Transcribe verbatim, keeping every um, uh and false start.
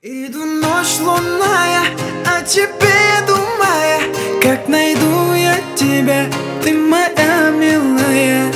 Иду ночь лунная, о тебе думая, как найду я тебя, ты моя милая.